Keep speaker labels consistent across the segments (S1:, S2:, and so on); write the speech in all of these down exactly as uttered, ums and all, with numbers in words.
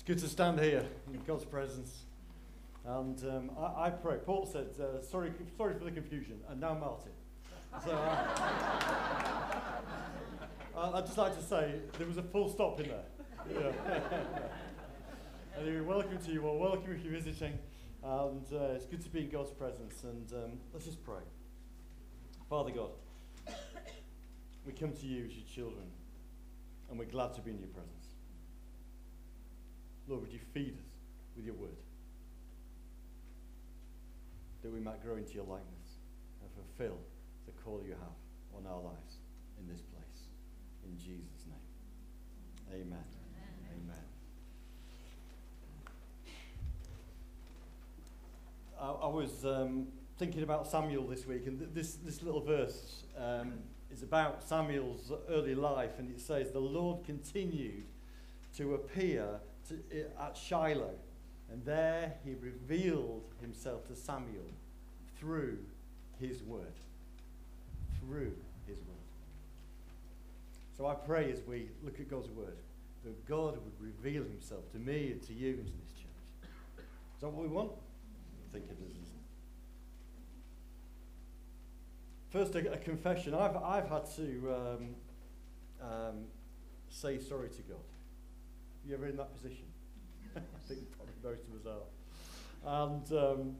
S1: good to stand here in God's presence. And um, I, I pray. Paul said, uh, sorry, sorry for the confusion, and now Martin. So uh, I'd just like to say there was a full stop in there. Yeah. Anyway, welcome to you all. Welcome if you're visiting. And uh, it's good to be in God's presence. And um, let's just pray. Father God, we come to you as your children, and we're glad to be in your presence. Lord, would you feed us with your word, that we might grow into your likeness and fulfill the call you have on our lives in this place. In Jesus' name, amen. Amen. amen. I, I was um, thinking about Samuel this week, and th- this, this little verse um, is about Samuel's early life, and it says, the Lord continued to appear to, uh, at Shiloh, and there he revealed himself to Samuel through his word. Through his word. So I pray as we look at God's word, that God would reveal himself to me and to you and to this church. Is that what we want? I think it is, isn't it? First, a, a confession. I've, I've had to um, um, say sorry to God. You ever in that position? I think probably most of us are. And um,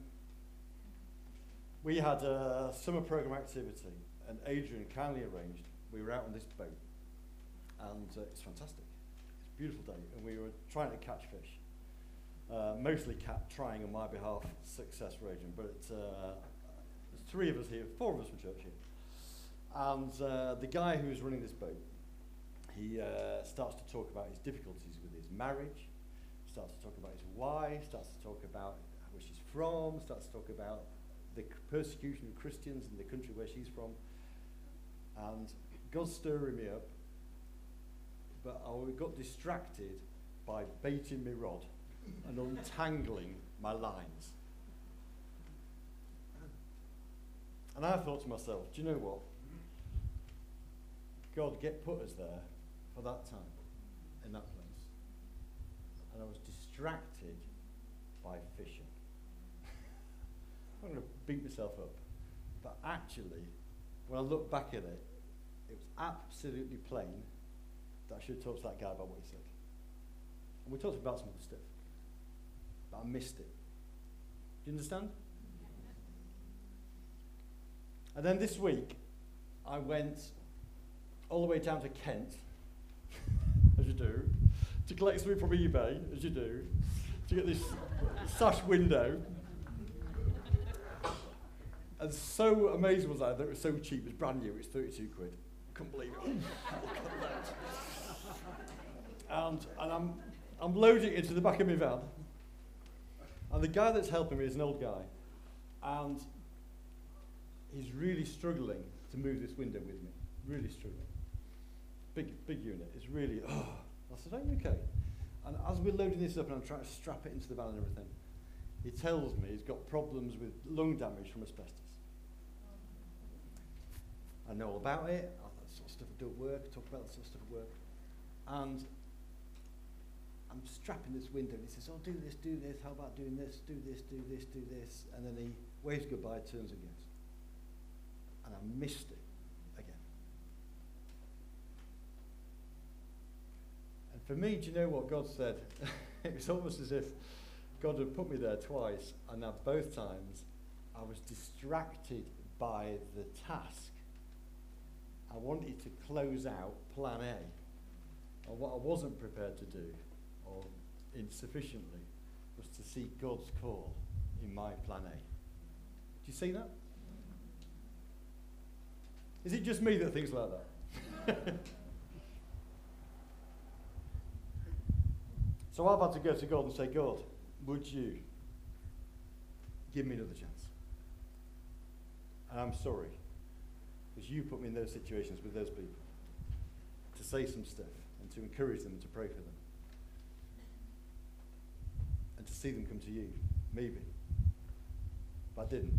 S1: we had a summer program activity, and Adrian kindly arranged. We were out on this boat, and uh, it's fantastic. It's a beautiful day, and we were trying to catch fish. Uh, mostly Cat trying on my behalf, success raging, but uh, there's three of us here, four of us from church here. And uh, the guy who was running this boat, he uh, starts to talk about his difficulties with his marriage, starts to talk about his wife, starts to talk about where she's from, starts to talk about the persecution of Christians in the country where she's from. And God's stirring me up, but I got distracted by baiting my rod and untangling my lines. And I thought to myself, do you know what? God, get put us there for that time, in that place. And I was distracted by fishing. I'm going to beat myself up. But actually, when I look back at it, it was absolutely plain that I should have talked to that guy about what he said. And we talked about some other stuff. But I missed it. Do you understand? And then this week, I went all the way down to Kent, as you do, to collect something from eBay, as you do, to get this sash window. And so amazing was I that it was so cheap. It was brand new. It was thirty-two quid. I couldn't believe it. and and I'm I'm loading it into the back of my van. And the guy that's helping me is an old guy, and he's really struggling to move this window with me. Really struggling. Big, big unit. It's really, oh. I said, are you okay? And as we're loading this up and I'm trying to strap it into the van and everything, he tells me he's got problems with lung damage from asbestos. I know all about it. Oh, that sort of stuff at work. Talk about that sort of stuff at work. And I'm strapping this window and he says, oh, do this, do this. How about doing this? Do this, do this, do this. And then he waves goodbye, turns and goes. And I missed it. For me, do you know what God said? It was almost as if God had put me there twice, and at both times I was distracted by the task. I wanted to close out plan A, and what I wasn't prepared to do, or insufficiently, was to see God's call in my plan A. Do you see that? Is it just me that thinks like that? So I've had to go to God and say, God, would you give me another chance? And I'm sorry, because you put me in those situations with those people, to say some stuff and to encourage them and to pray for them. And to see them come to you, maybe. But I didn't.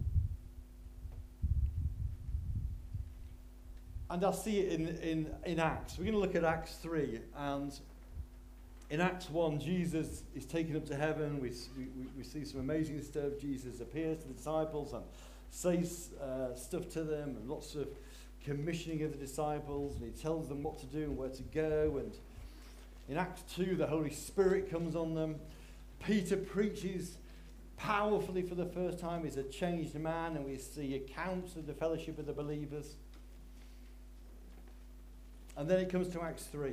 S1: And I see it in, in, in Acts. We're going to look at Acts three, and In Acts one, Jesus is taken up to heaven. We, we, we see some amazing stuff. Jesus appears to the disciples and says uh, stuff to them, and lots of commissioning of the disciples, and he tells them what to do and where to go. And in Acts two, the Holy Spirit comes on them. Peter preaches powerfully for the first time. He's a changed man, and we see accounts of the fellowship of the believers. And then it comes to Acts three.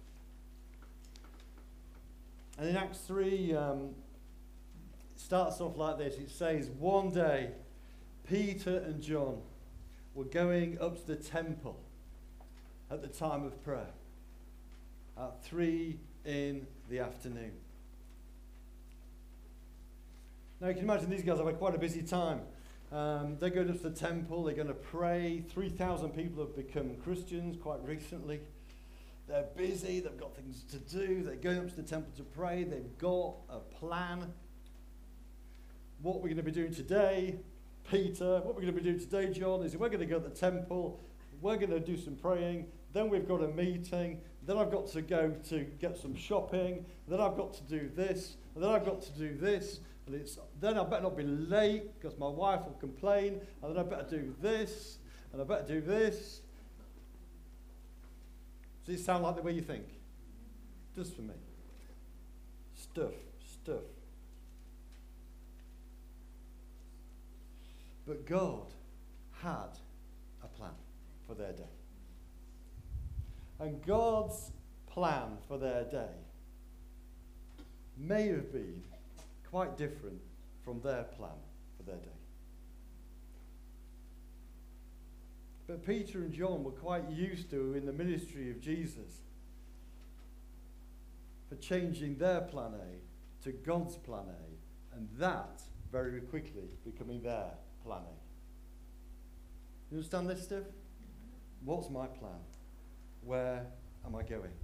S1: And in Acts three, um, it starts off like this. It says, one day, Peter and John were going up to the temple at the time of prayer at three in the afternoon. Now you can imagine these guys have had quite a busy time. Um, they're going up to the temple, they're going to pray. three thousand people have become Christians quite recently. They're busy, they've got things to do, they're going up to the temple to pray, they've got a plan. What we're going to be doing today, Peter, what we're going to be doing today, John, is we're going to go to the temple, we're going to do some praying, then we've got a meeting, then I've got to go to get some shopping, then I've got to do this, and then I've got to do this, and it's, then I better not be late because my wife will complain, and then I better do this, and I better do this. Does it sound like the way you think? It does for me. Stuff, stuff. But God had a plan for their day. And God's plan for their day may have been quite different from their plan for their day. But Peter and John were quite used to, in the ministry of Jesus, for changing their plan A to God's plan A, and that very quickly becoming their plan A. You understand this stuff? What's my plan? Where am I going?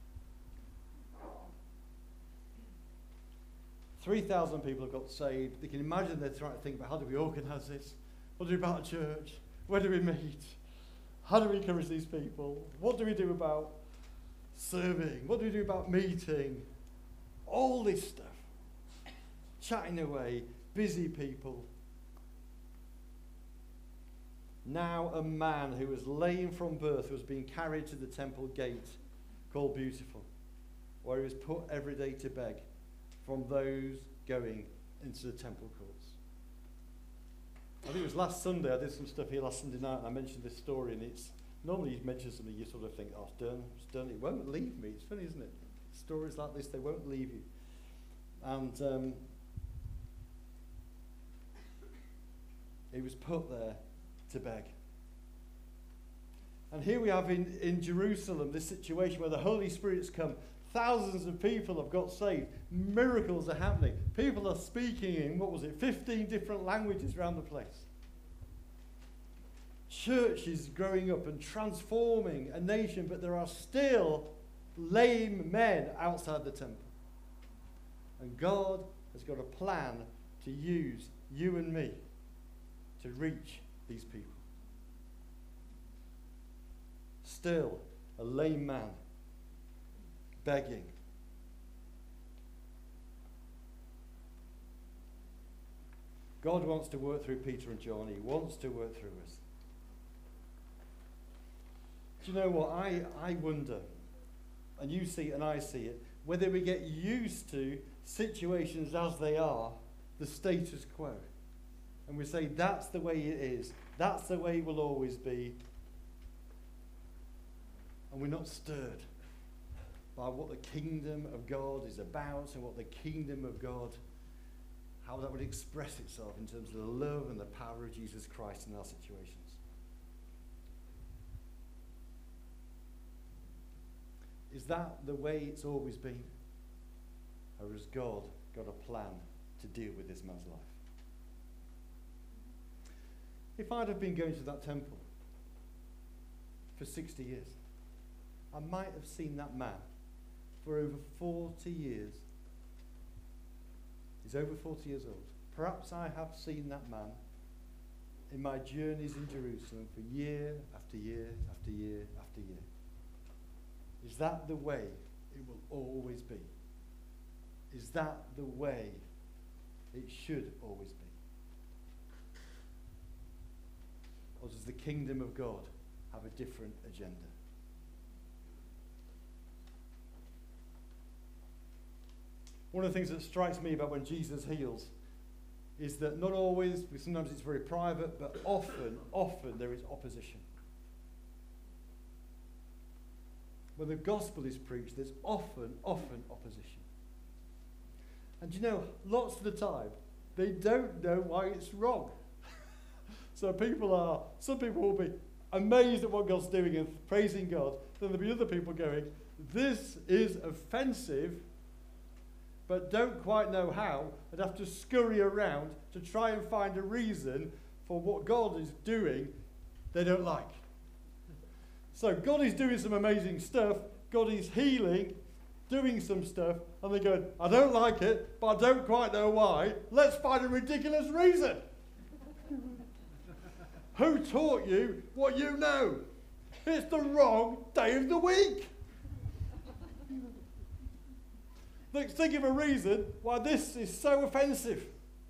S1: three thousand people have got saved. They can imagine they're trying to think about, how do we organise this? What do we do about a church? Where do we meet? How do we encourage these people? What do we do about serving? What do we do about meeting? All this stuff. Chatting away, busy people. Now a man who was lame from birth was being carried to the temple gate called Beautiful, where he was put every day to beg from those going into the temple courts. I think it was last Sunday, I did some stuff here last Sunday night, and I mentioned this story, and it's, normally you mention something, you sort of think, oh, it's done, it's done, it won't leave me. It's funny, isn't it? Stories like this, they won't leave you. And um, he was put there to beg. And here we have in, in Jerusalem this situation where the Holy Spirit's come. Thousands of people have got saved. Miracles are happening. People are speaking in, what was it, fifteen different languages around the place. Church is growing up and transforming a nation, but there are still lame men outside the temple. And God has got a plan to use you and me to reach these people. Still a lame man begging. God wants to work through Peter and John. He wants to work through us. Do you know what? I, I wonder, and you see it and I see it, whether we get used to situations as they are, the status quo. And we say, that's the way it is. That's the way it will always be. And we're not stirred by what the kingdom of God is about and what the kingdom of God, how that would express itself in terms of the love and the power of Jesus Christ in our situations. Is that the way it's always been? Or has God got a plan to deal with this man's life? If I'd have been going to that temple for sixty years, I might have seen that man for over forty years. He's over forty years old. Perhaps I have seen that man in my journeys in Jerusalem for year after year after year after year. Is that the way it will always be? Is that the way it should always be? Or does the kingdom of God have a different agenda? One of the things that strikes me about when Jesus heals is that not always, sometimes it's very private, but often, often there is opposition. When the gospel is preached, there's often, often opposition. And you know, lots of the time, they don't know why it's wrong. So people are, some people will be amazed at what God's doing and praising God. Then there'll be other people going, this is offensive, but don't quite know how, and have to scurry around to try and find a reason for what God is doing they don't like. So God is doing some amazing stuff, God is healing, doing some stuff, and they go, I don't like it, but I don't quite know why. Let's find a ridiculous reason. Who taught you what you know? It's the wrong day of the week. Let's think of a reason why this is so offensive.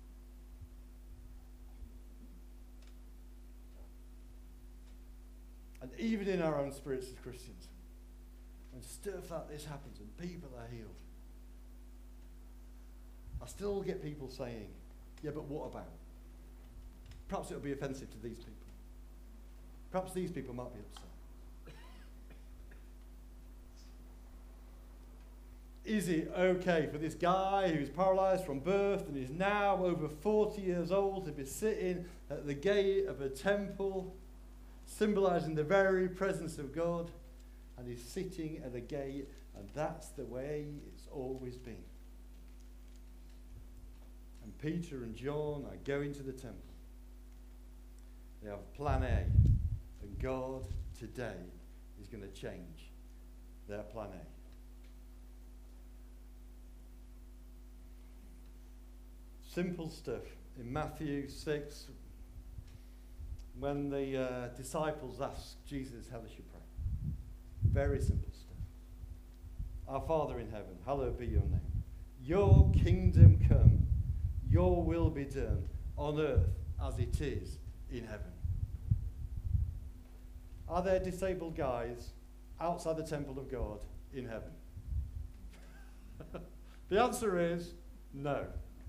S1: And even in our own spirits as Christians, when stuff like this happens and people are healed, I still get people saying, yeah, but what about? Perhaps it'll be offensive to these people. Perhaps these people might be upset. Is it okay for this guy who's paralyzed from birth and is now over forty years old to be sitting at the gate of a temple, symbolizing the very presence of God, and he's sitting at the gate, and that's the way it's always been? And Peter and John are going to the temple. They have plan A, and God today is going to change their plan A. Simple stuff. In Matthew six, when the uh, disciples asked Jesus how they should pray. Very simple stuff. Our Father in heaven, hallowed be your name. Your kingdom come, your will be done on earth as it is in heaven. Are there disabled guys outside the temple of God in heaven? The answer is no.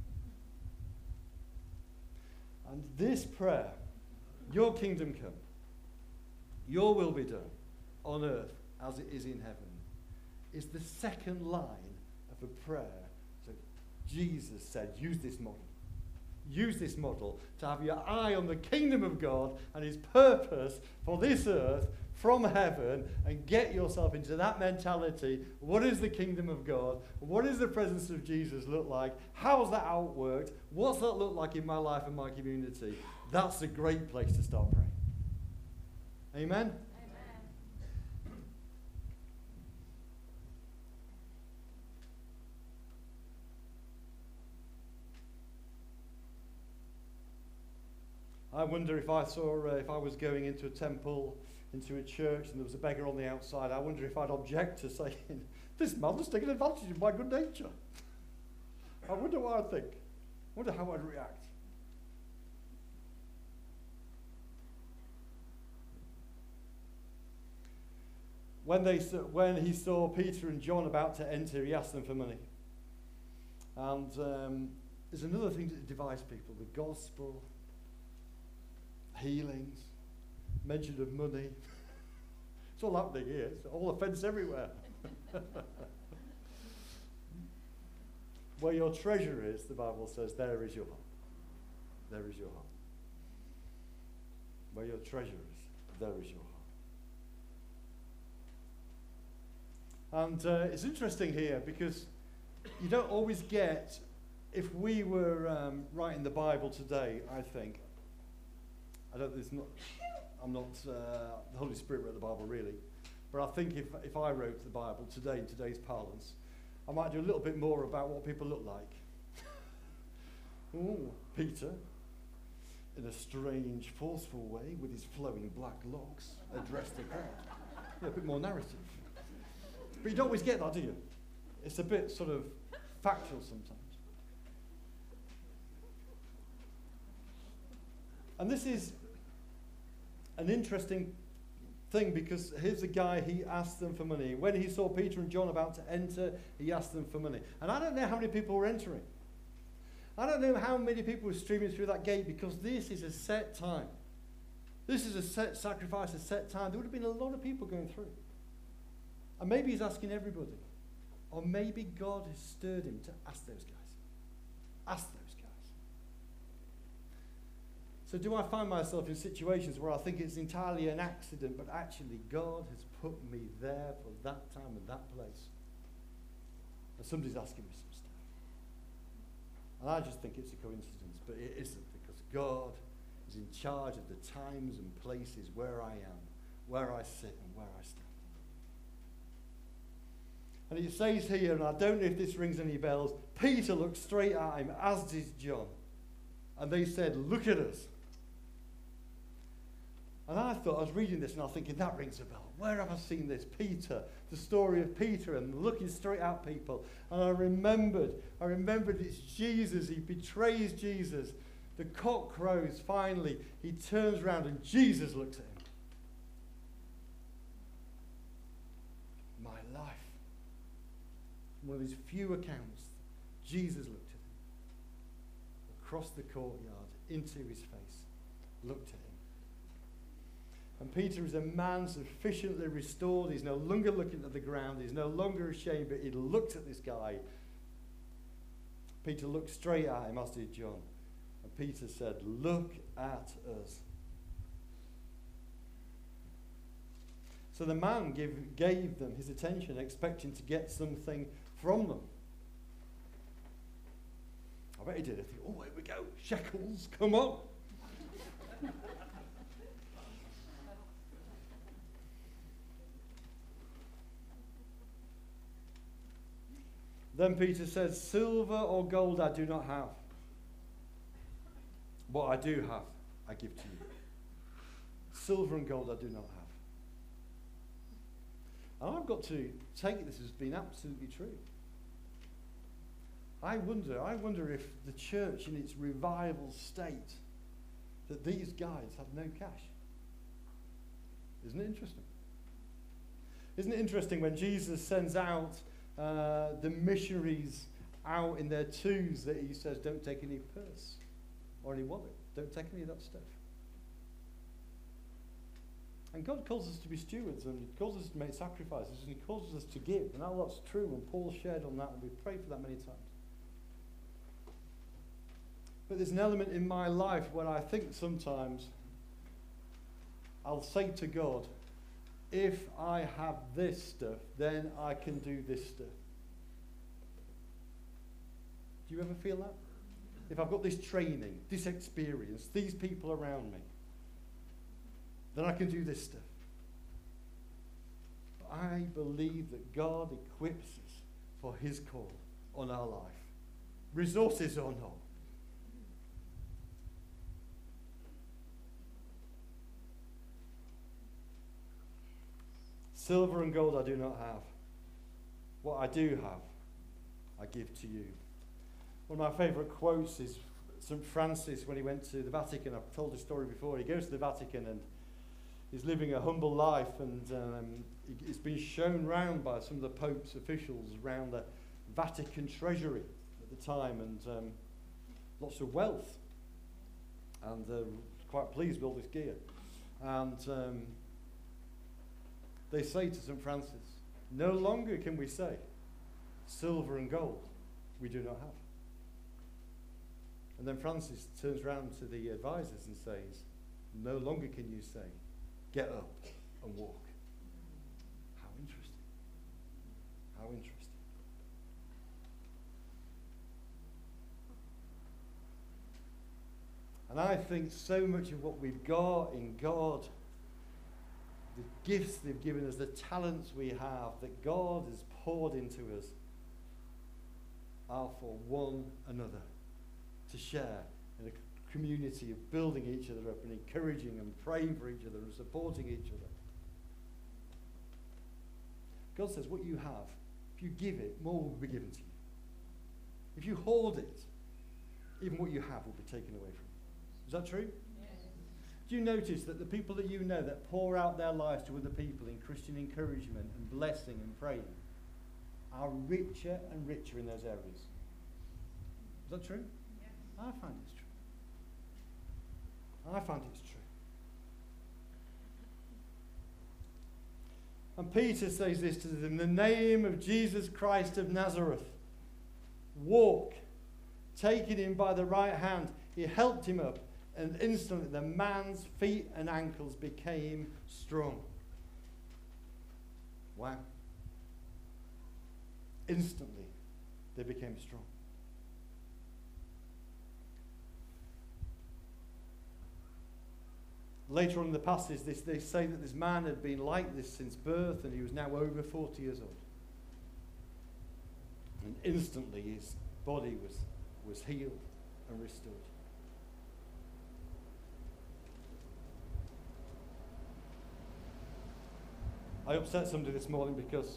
S1: And this prayer, your kingdom come, your will be done on earth as it is in heaven, is the second line of a prayer that Jesus said, use this model. Use this model to have your eye on the kingdom of God and his purpose for this earth from heaven, and get yourself into that mentality. What is the kingdom of God? What does the presence of Jesus look like? How's that outworked? What's that look like in my life and my community? That's a great place to start praying. Amen? I wonder if I saw, uh, if I was going into a temple, into a church, and there was a beggar on the outside, I wonder if I'd object to saying, this man is taking advantage of my good nature. I wonder what I'd think. I wonder how I'd react. When, they, when he saw Peter and John about to enter, he asked them for money. And um, there's another thing that divides people, the gospel, healings, mention of money. It's all happening here. It's all offence everywhere. Where your treasure is, the Bible says, there is your heart. There is your heart. Where your treasure is, there is your heart. And uh, it's interesting here because you don't always get, if we were um, writing the Bible today, I think, I don't, there's not, I'm not, uh, the Holy Spirit wrote the Bible really, but I think if, if I wrote the Bible today in today's parlance, I might do a little bit more about what people look like. Ooh, Peter, in a strange, forceful way, with his flowing black locks, addressed the crowd. Yeah, a bit more narrative. But you don't always get that, do you? It's a bit sort of factual sometimes. And this is an interesting thing, because here's a guy, he asked them for money. When he saw Peter and John about to enter, he asked them for money. And I don't know how many people were entering. I don't know how many people were streaming through that gate, because this is a set time. This is a set sacrifice, a set time. There would have been a lot of people going through. And maybe he's asking everybody. Or maybe God has stirred him to ask those guys. Ask those guys. So do I find myself in situations where I think it's entirely an accident, but actually God has put me there for that time and that place? And somebody's asking me some stuff. And I just think it's a coincidence, but it isn't, because God is in charge of the times and places where I am, where I sit and where I stand. And it says here, and I don't know if this rings any bells, Peter looked straight at him, as did John. And they said, "Look at us." And I thought, I was reading this and I was thinking, that rings a bell. Where have I seen this? Peter, the story of Peter and looking straight at people. And I remembered, I remembered it's Jesus. He betrays Jesus. The cock crows finally. He turns around and Jesus looks at him. My life. One of his few accounts, Jesus looked at him. Across the courtyard, into his face, looked at him. And Peter is a man sufficiently restored. He's no longer looking at the ground. He's no longer ashamed, but he looked at this guy. Peter looked straight at him, as did John. And Peter said, "Look at us." So the man give, gave them his attention, expecting to get something from them. I bet he did. I think, oh, here we go. Shekels, come on. Then Peter says, "Silver or gold I do not have. What I do have, I give to you." Silver and gold I do not have. And I've got to take this as being absolutely true. I wonder, I wonder if the church in its revival state, that these guys have no cash. Isn't it interesting? Isn't it interesting when Jesus sends out uh, the missionaries out in their twos, that he says, don't take any purse or any wallet. Don't take any of that stuff. And God calls us to be stewards, and he calls us to make sacrifices, and he calls us to give. And all that's true, and Paul shared on that, and we've prayed for that many times. But there's an element in my life where I think sometimes I'll say to God, if I have this stuff, then I can do this stuff. Do you ever feel that? If I've got this training, this experience, these people around me, then I can do this stuff. But I believe that God equips us for his call on our life, resources or not. Silver and gold I do not have. What I do have, I give to you. One of my favourite quotes is Saint Francis when he went to the Vatican. I've told this story before. He goes to the Vatican and he's living a humble life, and um, he's been shown round by some of the Pope's officials around the Vatican treasury at the time, and um, lots of wealth. And uh, quite pleased with all this gear. And um, they say to Saint Francis, no longer can we say, silver and gold we do not have. And then Francis turns round to the advisors and says, no longer can you say, get up and walk. How interesting. How interesting. And I think so much of what we've got in God, the gifts they've given us, the talents we have, that God has poured into us, are for one another, to share in a community of building each other up and encouraging and praying for each other and supporting each other. God says what you have, if you give it, more will be given to you. If you hoard it, even what you have will be taken away from you. Is that true? Yes. Do you notice that the people that you know that pour out their lives to other people in Christian encouragement and blessing and praying are richer and richer in those areas? Is that true? Yes. I find it's true. I find it's true. And Peter says this to them, in the name of Jesus Christ of Nazareth, walk. Taking him by the right hand, he helped him up, and instantly the man's feet and ankles became strong. Wow. Instantly, they became strong. Later on in the passage, they, they say that this man had been like this since birth, and he was now over forty years old. And instantly his body was, was healed and restored. I upset somebody this morning because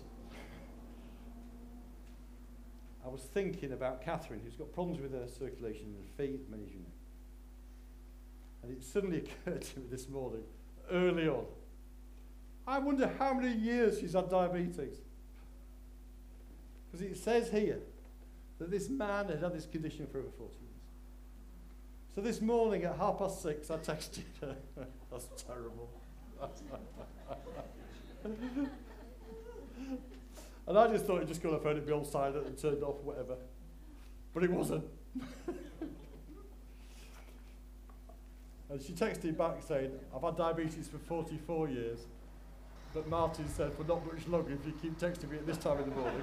S1: I was thinking about Catherine, who's got problems with her circulation in her feet, many of you know. And it suddenly occurred to me this morning, early on, I wonder how many years she's had diabetes. Because it says here that this man had had this condition for over forty years. So this morning at half past six, I texted her. That's terrible. And I just thought it just got a phone, it'd be on silent and turned off, whatever. But it wasn't. And she texted back saying, I've had diabetes for forty-four years, but Martin said, for not much longer if you keep texting me at this time in the morning.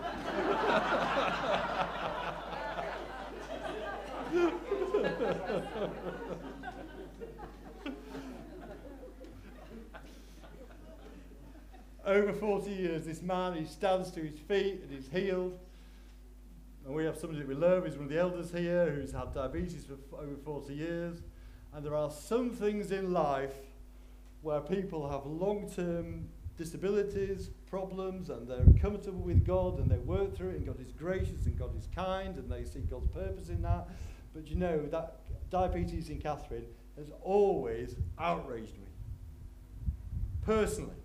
S1: Over forty years, this man, he stands to his feet and he's healed. And we have somebody that we love, he's one of the elders here, who's had diabetes for f- over forty years. And there are some things in life where people have long-term disabilities, problems, and they're comfortable with God, and they work through it, and God is gracious, and God is kind, and they see God's purpose in that. But you know, that diabetes in Catherine has always outraged me, personally.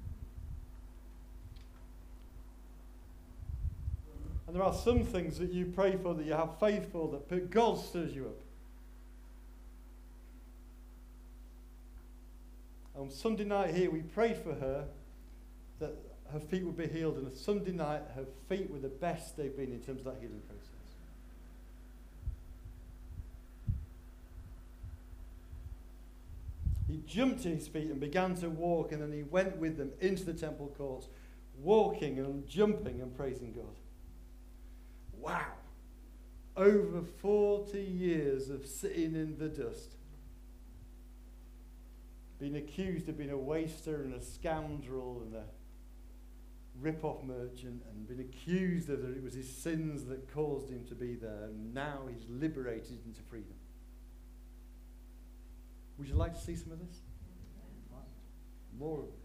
S1: And there are some things that you pray for, that you have faith for, that God stirs you up. On Sunday night here, we prayed for her that her feet would be healed, and on Sunday night, her feet were the best they've been in terms of that healing process. He jumped to his feet and began to walk, and then he went with them into the temple courts, walking and jumping and praising God. Wow. Over forty years of sitting in the dust, being accused of being a waster and a scoundrel and a rip-off merchant, and been accused of that it was his sins that caused him to be there, and now he's liberated into freedom. Would you like to see some of this? Yeah. More of this.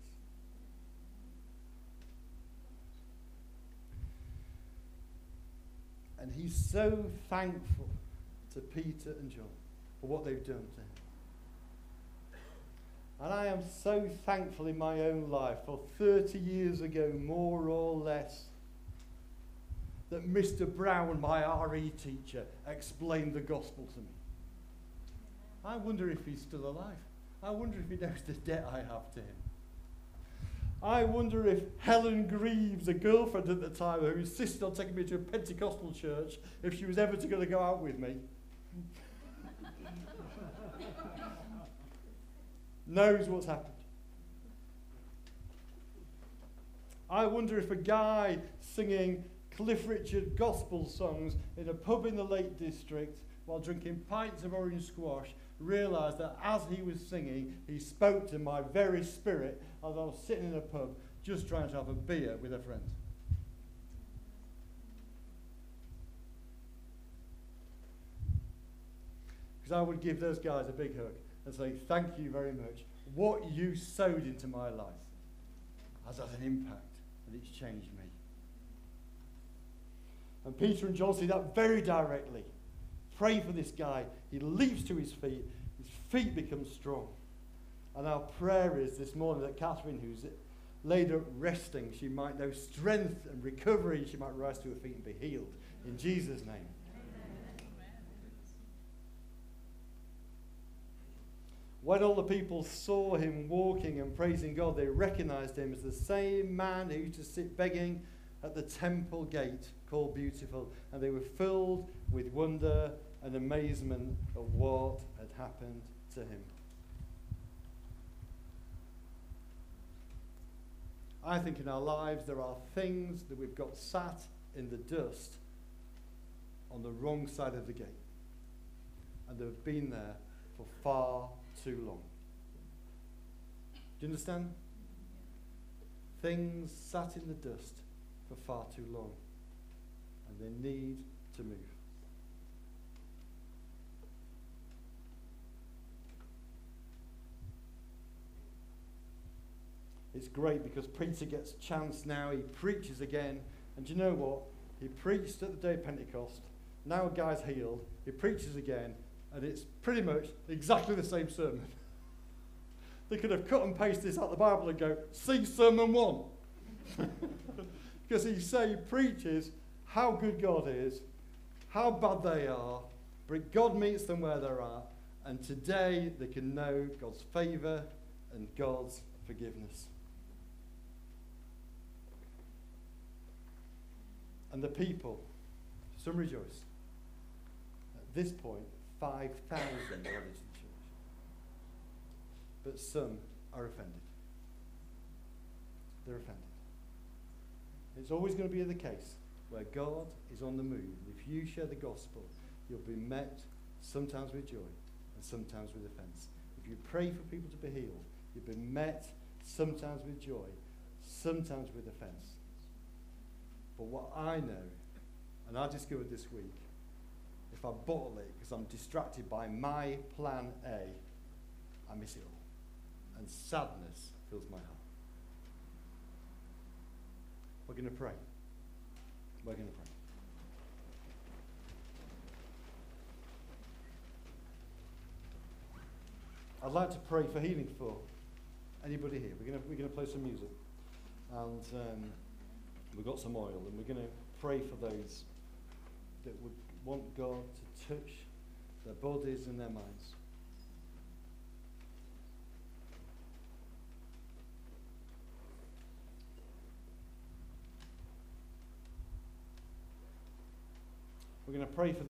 S1: And he's so thankful to Peter and John for what they've done to him. And I am so thankful in my own life for thirty years ago, more or less, that Mister Brown, my R E teacher, explained the gospel to me. I wonder if he's still alive. I wonder if he knows the debt I have to him. I wonder if Helen Greaves, a girlfriend at the time who insisted on taking me to a Pentecostal church, if she was ever going to go out with me, knows what's happened. I wonder if a guy singing Cliff Richard gospel songs in a pub in the Lake District while drinking pints of orange squash realised that as he was singing, he spoke to my very spirit as I was sitting in a pub just trying to have a beer with a friend. Because I would give those guys a big hug and say, thank you very much. What you sowed into my life has had an impact, and it's changed me. And Peter and John see that very directly. Pray for this guy. He leaps to his feet. His feet become strong. And our prayer is this morning that Catherine, who's laid up resting, she might know strength and recovery. She might rise to her feet and be healed. In Jesus' name. When all the people saw him walking and praising God, they recognized him as the same man who used to sit begging at the temple gate called Beautiful. And they were filled with wonder and amazement of what had happened to him. I think in our lives there are things that we've got sat in the dust on the wrong side of the gate. And they've been there for far too long. Do you understand? Things sat in the dust for far too long. And they need to move. It's great because Peter gets a chance now. He preaches again. And do you know what? He preached at the day of Pentecost. Now a guy's healed. He preaches again. And it's pretty much exactly the same sermon. They could have cut and pasted this out of the Bible and go, see sermon one. Because he say, he preaches how good God is, how bad they are, but God meets them where they're at. And today they can know God's favour and God's forgiveness. And the people, some rejoice. At this point, five thousand are added to the church. But some are offended. They're offended. It's always going to be the case where God is on the move. If you share the gospel, you'll be met sometimes with joy and sometimes with offence. If you pray for people to be healed, you'll be met sometimes with joy, sometimes with offence. But what I know, and I discovered this week, if I bottle it because I'm distracted by my plan A, I miss it all. And sadness fills my heart. We're going to pray. We're going to pray. I'd like to pray for healing for anybody here. We're going to, we're going to play some music. And um, we've got some oil. And we're going to pray for those that would want God to touch their bodies and their minds. We're going to pray for